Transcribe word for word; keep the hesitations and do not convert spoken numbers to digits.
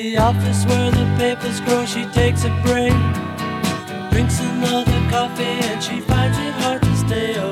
the office where the papers grow, she takes a break, drinks another coffee, and she finds it hard to stay away.